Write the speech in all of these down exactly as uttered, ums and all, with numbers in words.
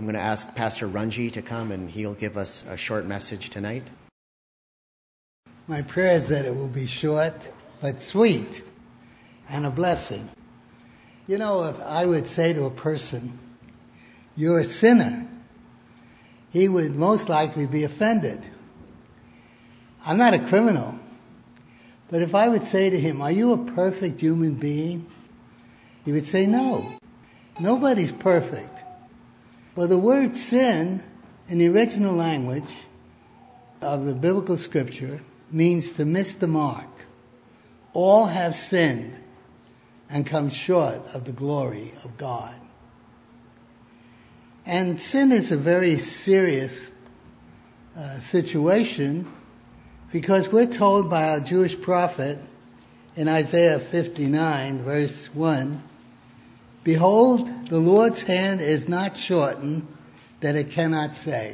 I'm going to ask Pastor Runji to come, and he'll give us a short message tonight. My prayer is that it will be short but sweet and a blessing. You know, if I would say to a person, "You're a sinner," he would most likely be offended. I'm not a criminal. But if I would say to him, "Are you a perfect human being?" he would say, "No. Nobody's perfect." Well, the word sin in the original language of the biblical scripture means to miss the mark. All have sinned and come short of the glory of God. And sin is a very serious uh, situation, because we're told by our Jewish prophet in Isaiah fifty-nine, verse one, "Behold, the Lord's hand is not shortened that it cannot save."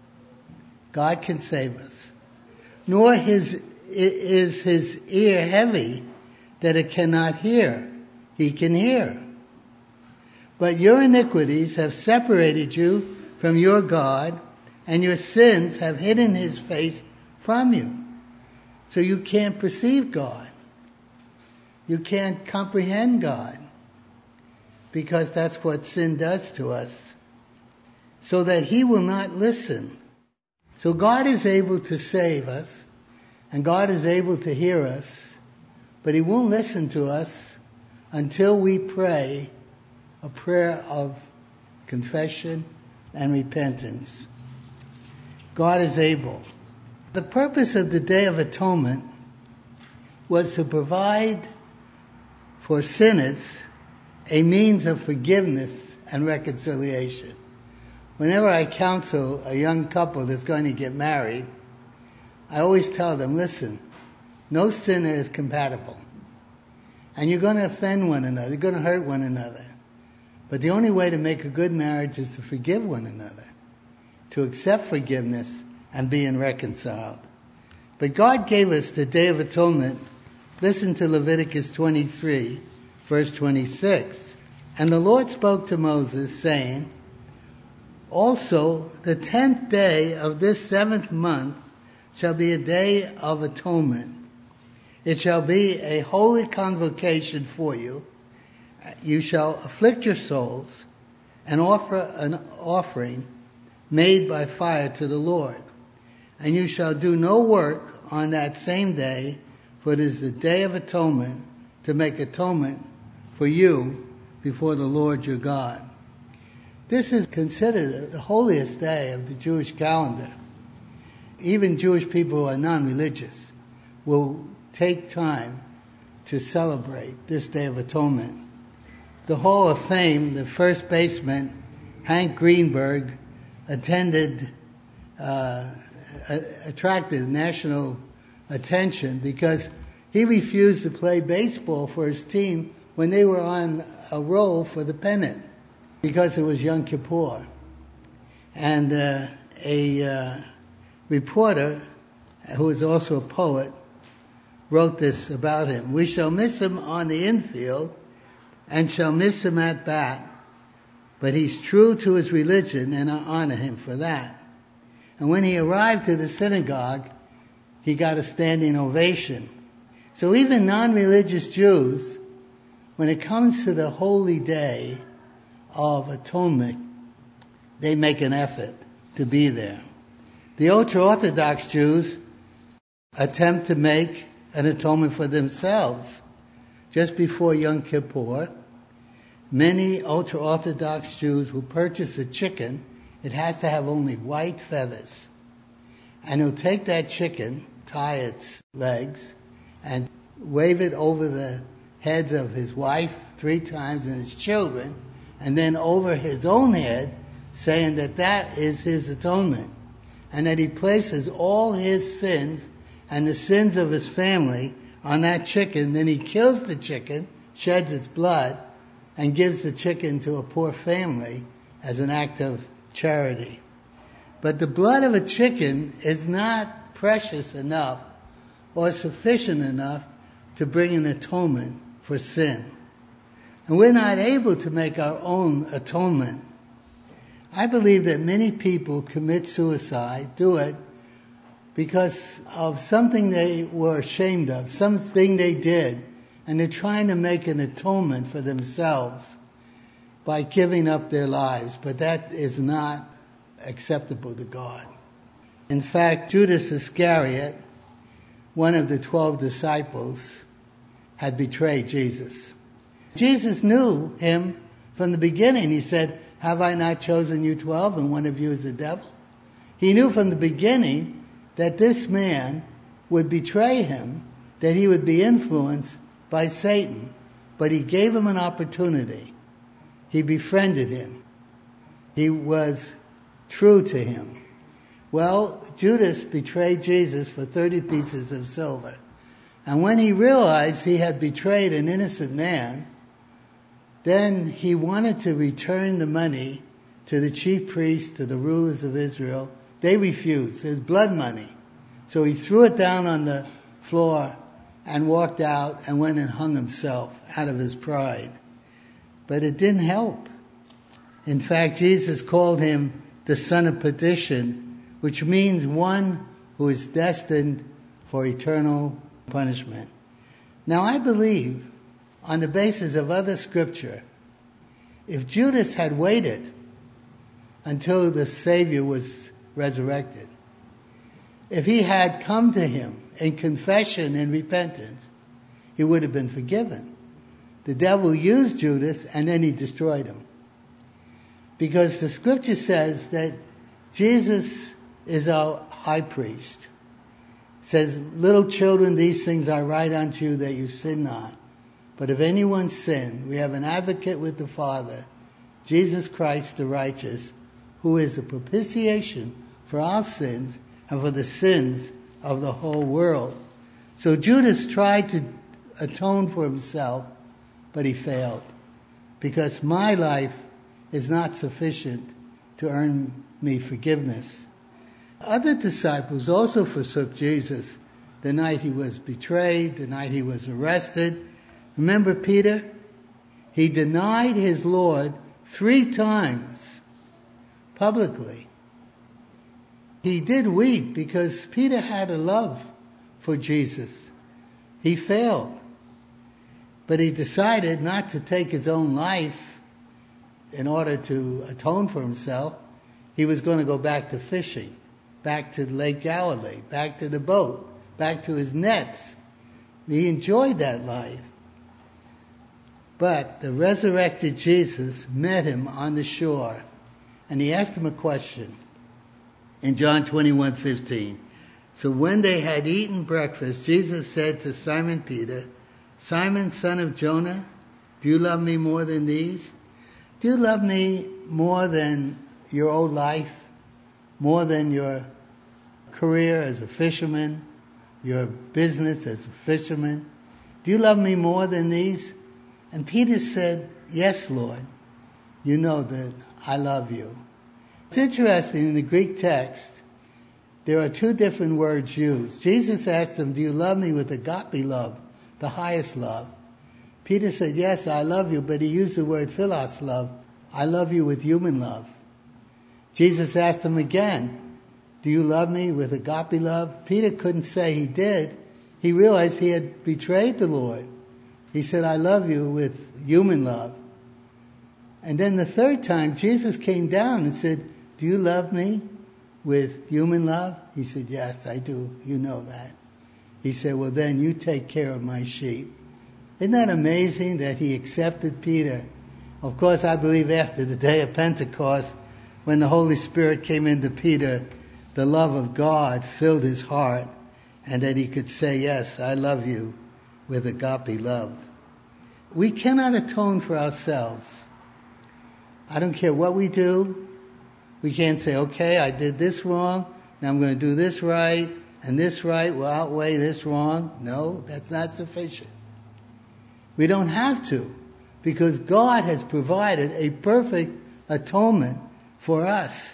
God can save us. "Nor his, is his ear heavy that it cannot hear." He can hear. "But your iniquities have separated you from your God, and your sins have hidden his face from you." So you can't perceive God. You can't comprehend God, because that's what sin does to us, so that he will not listen. So God is able to save us, and God is able to hear us, but he won't listen to us until we pray a prayer of confession and repentance. God is able. The purpose of the Day of Atonement was to provide for sinners a means of forgiveness and reconciliation. Whenever I counsel a young couple that's going to get married, I always tell them, listen, no sinner is compatible. And you're going to offend one another, you're going to hurt one another. But the only way to make a good marriage is to forgive one another, to accept forgiveness and being reconciled. But God gave us the Day of Atonement. Listen to Leviticus twenty-three, verse twenty-six. "And the Lord spoke to Moses, saying, Also the tenth day of this seventh month shall be a day of atonement. It shall be a holy convocation for you. You shall afflict your souls and offer an offering made by fire to the Lord. And you shall do no work on that same day, for it is the Day of Atonement, to make atonement for you before the Lord your God." This is considered the holiest day of the Jewish calendar. Even Jewish people who are non-religious will take time to celebrate this Day of Atonement. The Hall of Fame, the first baseman, Hank Greenberg, attended, uh, attracted national attention because he refused to play baseball for his team when they were on a roll for the pennant, because it was Yom Kippur. And uh, a uh, reporter, who is also a poet, wrote this about him: "We shall miss him on the infield and shall miss him at bat, but he's true to his religion, and I honor him for that." And when he arrived to the synagogue, he got a standing ovation. So even non-religious Jews, when it comes to the holy day of atonement, they make an effort to be there. The ultra-Orthodox Jews attempt to make an atonement for themselves. Just before Yom Kippur, many ultra-Orthodox Jews will purchase a chicken. It has to have only white feathers. And he'll take that chicken, tie its legs, and wave it over the heads of his wife three times and his children, and then over his own head, saying that that is his atonement, and that he places all his sins and the sins of his family on that chicken. Then he kills the chicken, sheds its blood, and gives the chicken to a poor family as an act of charity. But the blood of a chicken is not precious enough or sufficient enough to bring an atonement for sin. And we're not able to make our own atonement. I believe that many people commit suicide, do it, because of something they were ashamed of, something they did, and they're trying to make an atonement for themselves by giving up their lives. But that is not acceptable to God. In fact, Judas Iscariot, one of the twelve disciples, had betrayed Jesus. Jesus knew him from the beginning. He said, "Have I not chosen you twelve, and one of you is the devil?" He knew from the beginning that this man would betray him, that he would be influenced by Satan. But he gave him an opportunity. He befriended him. He was true to him. Well, Judas betrayed Jesus for thirty pieces of silver. And when he realized he had betrayed an innocent man, then he wanted to return the money to the chief priests, to the rulers of Israel. They refused. It was blood money. So he threw it down on the floor and walked out and went and hung himself out of his pride. But it didn't help. In fact, Jesus called him the son of perdition, which means one who is destined for eternal punishment. Now, I believe, on the basis of other scripture, if Judas had waited until the Savior was resurrected, if he had come to him in confession and repentance, he would have been forgiven. The devil used Judas, and then he destroyed him. Because the scripture says that Jesus is our high priest. It says, "Little children, these things I write unto you that you sin not. But if anyone sin, we have an advocate with the Father, Jesus Christ the righteous, who is the propitiation for our sins and for the sins of the whole world." So Judas tried to atone for himself, but he failed. Because my life is not sufficient to earn me forgiveness. Other disciples also forsook Jesus the night he was betrayed, the night he was arrested. Remember Peter? He denied his Lord three times publicly. He did weep because Peter had a love for Jesus. He failed. But he decided not to take his own life in order to atone for himself. He was going to go back to fishing, back to Lake Galilee, back to the boat, back to his nets. He enjoyed that life. But the resurrected Jesus met him on the shore, and he asked him a question in John twenty-one fifteen. So when they had eaten breakfast, Jesus said to Simon Peter, "Simon, son of Jonah, do you love me more than these? Do you love me more than your old life, more than your career as a fisherman, your business as a fisherman? Do you love me more than these?" And Peter said, "Yes, Lord, you know that I love you." It's interesting, in the Greek text, there are two different words used. Jesus asked him, "Do you love me with agape love, the highest love?" Peter said, "Yes, I love you," but he used the word philos love. I love you with human love. Jesus asked him again, "Do you love me with agape love?" Peter couldn't say he did. He realized he had betrayed the Lord. He said, "I love you with human love." And then the third time, Jesus came down and said, "Do you love me with human love?" He said, "Yes, I do. You know that." He said, "Well, then you take care of my sheep." Isn't that amazing that he accepted Peter? Of course, I believe after the day of Pentecost, when the Holy Spirit came into Peter, the love of God filled his heart, and that he could say, "Yes, I love you with agape love." We cannot atone for ourselves. I don't care what we do. We can't say, "Okay, I did this wrong, now I'm going to do this right, and this right will outweigh this wrong." No, that's not sufficient. We don't have to, because God has provided a perfect atonement for us.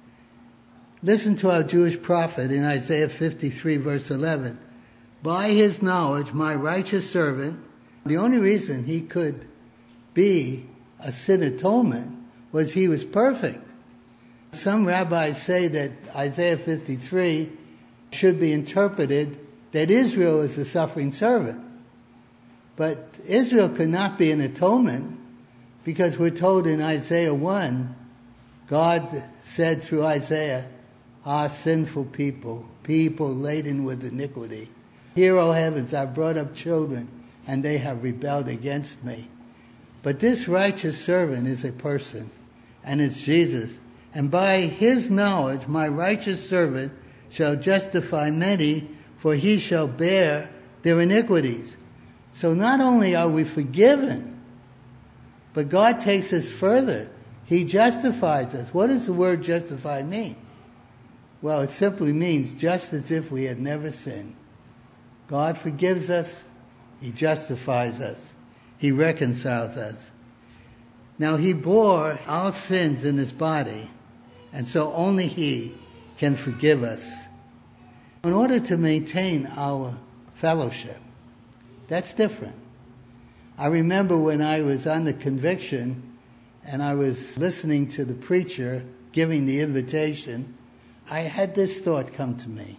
Listen to our Jewish prophet in Isaiah fifty-three, verse eleven. "By his knowledge, my righteous servant," the only reason he could be a sin atonement was he was perfect. Some rabbis say that Isaiah fifty-three should be interpreted that Israel is the suffering servant. But Israel could not be an atonement, because we're told in Isaiah one, God said through Isaiah, "Ah, sinful people, people laden with iniquity. Hear, O heavens, I've brought up children, and they have rebelled against me." But this righteous servant is a person, and it's Jesus. "And by his knowledge my righteous servant shall justify many, for he shall bear their iniquities." So not only are we forgiven, but God takes us further. He justifies us. What does the word justify mean? Well, it simply means just as if we had never sinned. God forgives us. He justifies us. He reconciles us. Now, he bore our sins in his body, and so only he can forgive us. In order to maintain our fellowship, that's different. I remember when I was under conviction and I was listening to the preacher giving the invitation, I had this thought come to me.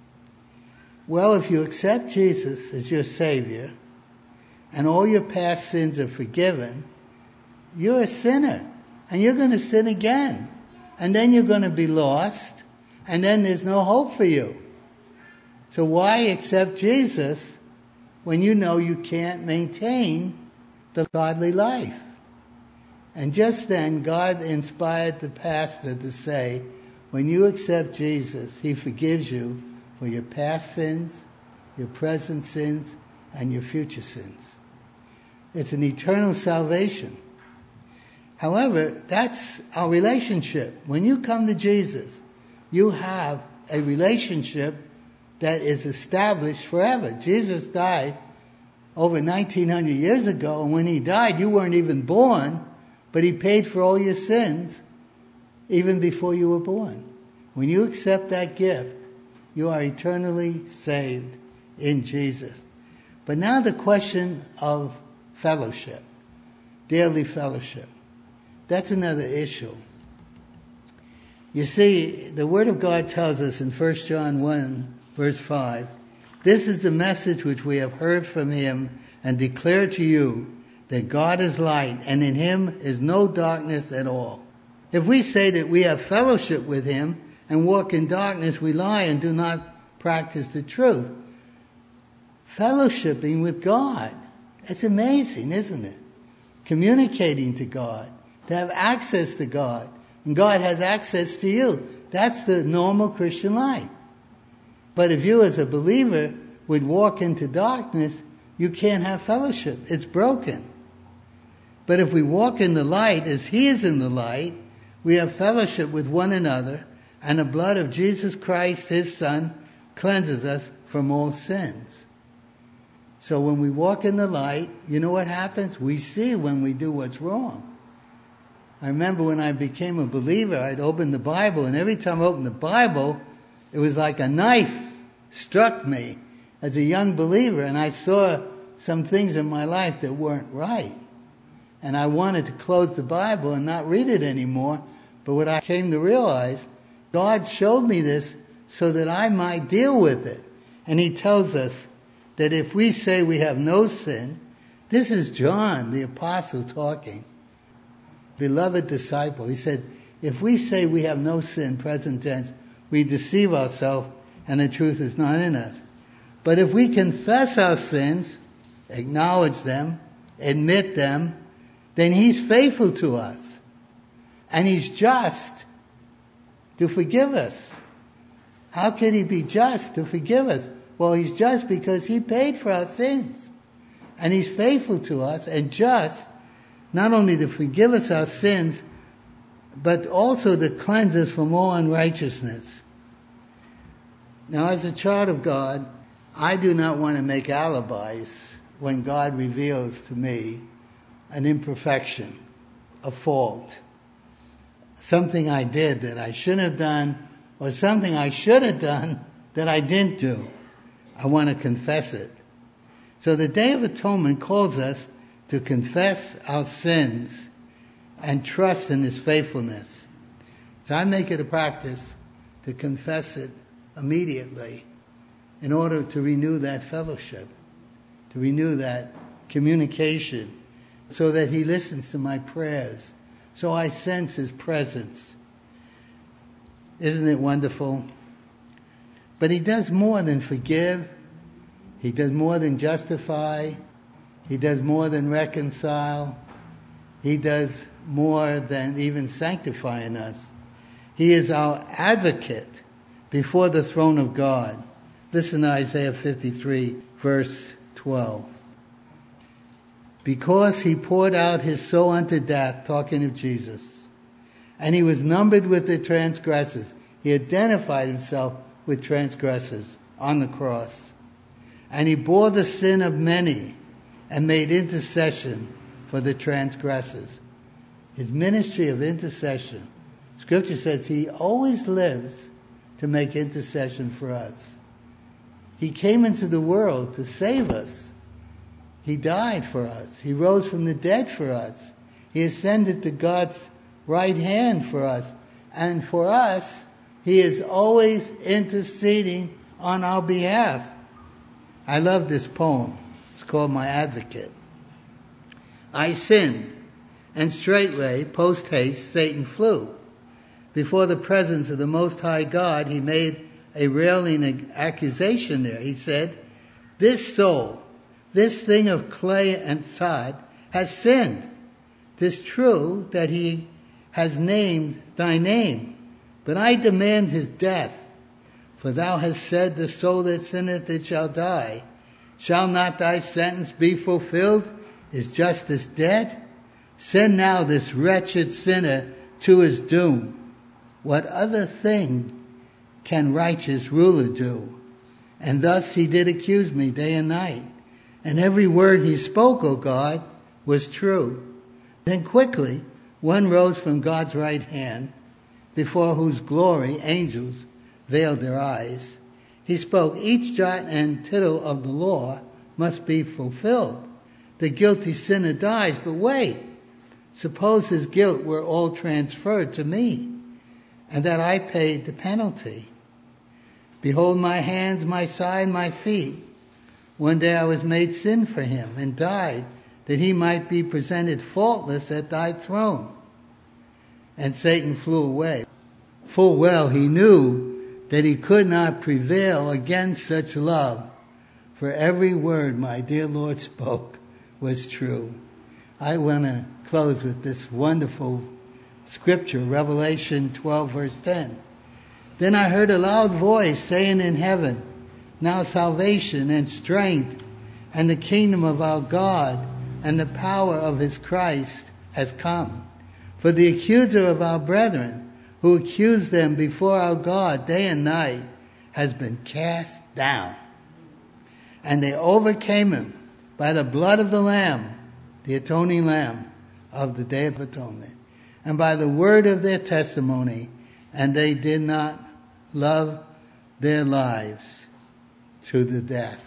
Well, if you accept Jesus as your Savior and all your past sins are forgiven, you're a sinner and you're going to sin again. And then you're going to be lost, and then there's no hope for you. So why accept Jesus when you know you can't maintain the godly life? And just then, God inspired the pastor to say, when you accept Jesus, he forgives you for your past sins, your present sins, and your future sins. It's an eternal salvation. However, that's our relationship. When you come to Jesus, you have a relationship that is established forever. Jesus died over nineteen hundred years ago, and when he died, you weren't even born, but he paid for all your sins even before you were born. When you accept that gift, you are eternally saved in Jesus. But now the question of fellowship, daily fellowship. That's another issue. You see, the Word of God tells us in First John one, verse five, "This is the message which we have heard from him and declare to you, that God is light, and in him is no darkness at all. If we say that we have fellowship with him and walk in darkness, we lie and do not practice the truth." Fellowshipping with God. It's amazing, isn't it? Communicating to God. To have access to God. And God has access to you. That's the normal Christian life. But if you as a believer would walk into darkness, you can't have fellowship. It's broken. But if we walk in the light as he is in the light, we have fellowship with one another, and the blood of Jesus Christ, his Son, cleanses us from all sins. So when we walk in the light, you know what happens? We see when we do what's wrong. I remember when I became a believer, I'd open the Bible, and every time I opened the Bible, it was like a knife struck me as a young believer, and I saw some things in my life that weren't right. And I wanted to close the Bible and not read it anymore. But what I came to realize, God showed me this so that I might deal with it. And he tells us that if we say we have no sin, this is John, the apostle, talking. Beloved disciple, he said, if we say we have no sin, present tense, we deceive ourselves and the truth is not in us. But if we confess our sins, acknowledge them, admit them, then he's faithful to us. And he's just to forgive us. How can he be just to forgive us? Well, he's just because he paid for our sins. And he's faithful to us and just not only to forgive us our sins, but also to cleanse us from all unrighteousness. Now, as a child of God, I do not want to make alibis when God reveals to me an imperfection, a fault, something I did that I shouldn't have done, or something I should have done that I didn't do. I want to confess it. So the Day of Atonement calls us to confess our sins and trust in his faithfulness. So I make it a practice to confess it immediately in order to renew that fellowship, to renew that communication, so that he listens to my prayers, so I sense his presence. Isn't it wonderful? But he does more than forgive. He does more than justify. He does more than reconcile. He does more than even sanctifying us. He is our advocate before the throne of God. Listen to Isaiah fifty-three, verse twelve. Because he poured out his soul unto death, talking of Jesus, and he was numbered with the transgressors. He identified himself with transgressors on the cross. And he bore the sin of many and made intercession for the transgressors. His ministry of intercession. Scripture says he always lives to make intercession for us. He came into the world to save us. He died for us. He rose from the dead for us. He ascended to God's right hand for us. And for us, he is always interceding on our behalf. I love this poem. It's called My Advocate. I sinned, and straightway, post haste, Satan flew. Before the presence of the Most High God, he made a railing accusation there. He said, this soul, this thing of clay and sod, has sinned. 'Tis true that he has named thy name, but I demand his death. For thou hast said, the soul that sinneth, it shall die. Shall not thy sentence be fulfilled? Is justice dead? Send now this wretched sinner to his doom. What other thing can righteous ruler do? And thus he did accuse me day and night. And every word he spoke, O God, was true. Then quickly one rose from God's right hand, before whose glory angels veiled their eyes. He spoke, each jot and tittle of the law must be fulfilled. The guilty sinner dies, but wait, suppose his guilt were all transferred to me, and that I paid the penalty. Behold my hands, my side, my feet. One day I was made sin for him and died, that he might be presented faultless at thy throne. And Satan flew away. Full well he knew that he could not prevail against such love, for every word my dear Lord spoke was true. I want to close with this wonderful scripture, Revelation twelve, verse ten. Then I heard a loud voice saying in heaven, now salvation and strength and the kingdom of our God and the power of his Christ has come. For the accuser of our brethren, who accused them before our God day and night, has been cast down. And they overcame him by the blood of the Lamb, the atoning Lamb of the Day of Atonement, and by the word of their testimony, and they did not love their lives to the death.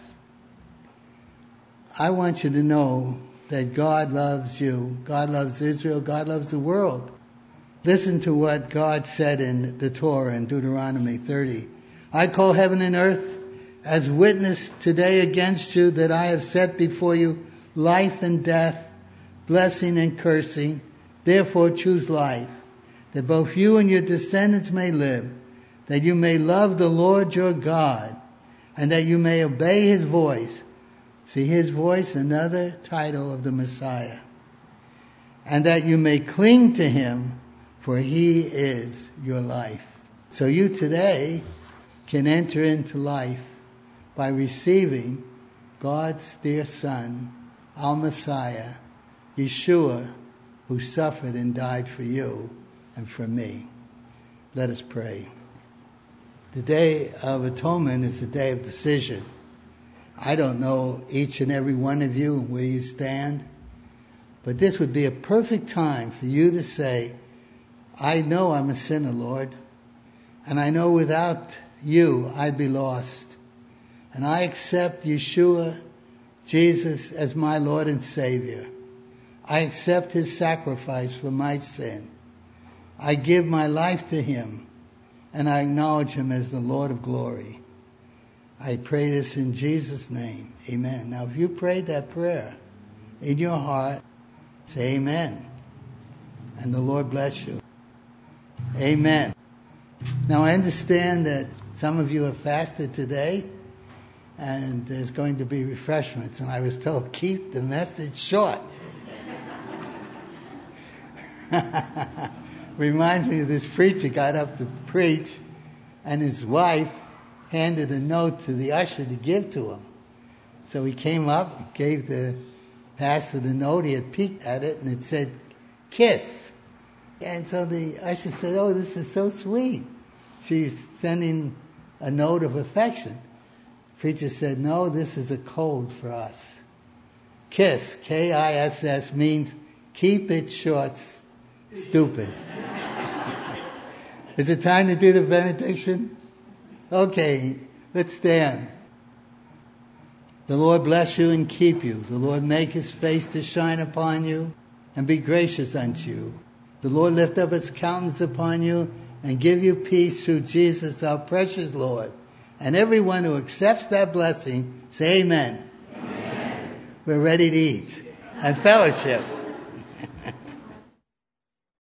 I want you to know that God loves you. God loves Israel. God loves the world. Listen to what God said in the Torah in Deuteronomy thirty. I call heaven and earth as witness today against you that I have set before you life and death, blessing and cursing. Therefore choose life, that both you and your descendants may live, that you may love the Lord your God, and that you may obey his voice. See, his voice, another title of the Messiah. And that you may cling to him, for he is your life. So you today can enter into life by receiving God's dear Son, our Messiah, Yeshua, who suffered and died for you and for me. Let us pray. The Day of Atonement is a day of decision. I don't know each and every one of you and where you stand, but this would be a perfect time for you to say, I know I'm a sinner, Lord, and I know without you I'd be lost. And I accept Yeshua, Jesus, as my Lord and Savior. I accept his sacrifice for my sin. I give my life to him, and I acknowledge him as the Lord of glory. I pray this in Jesus' name. Amen. Now, if you prayed that prayer in your heart, say amen. And the Lord bless you. Amen. Now, I understand that some of you have fasted today, and there's going to be refreshments. And I was told, keep the message short. Reminds me of this preacher got up to preach, and his wife handed a note to the usher to give to him. So he came up, gave the pastor the note. He had peeked at it, and it said, kiss. And so the usher said, oh, this is so sweet. She's sending a note of affection. The preacher said, no, this is a code for us. KISS, K I S S, means keep it short, stupid. Is it time to do the benediction? Okay, let's stand. The Lord bless you and keep you. The Lord make his face to shine upon you and be gracious unto you. The Lord lift up his countenance upon you and give you peace through Jesus, our precious Lord. And everyone who accepts that blessing, say amen. Amen. We're ready to eat and fellowship.